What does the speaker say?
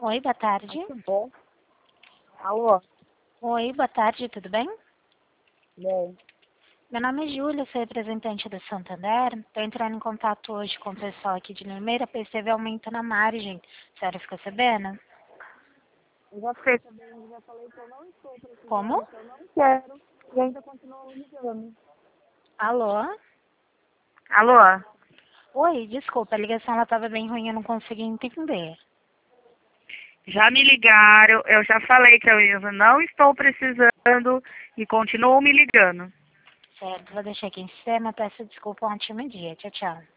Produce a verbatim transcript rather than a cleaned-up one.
Oi, boa tarde. Muito bom. Alô? Oi, boa tarde, tudo bem? Bem, Meu nome é Júlia, sou representante do Santander. Estou entrando em contato hoje com o pessoal aqui de Limeira, pois teve aumento na margem. A senhora ficou sabendo? eu já fiquei sabendo, já falei que eu não estou precisando, Como? que eu não quero, e ainda continuo me ligando. Alô? Alô? Oi, desculpa, a ligação estava bem ruim, eu não consegui entender. Já me ligaram, eu já falei que eu não estou precisando e continuo me ligando. Certo, vou deixar aqui em cima, peço desculpa, um ótimo dia. Tchau, tchau.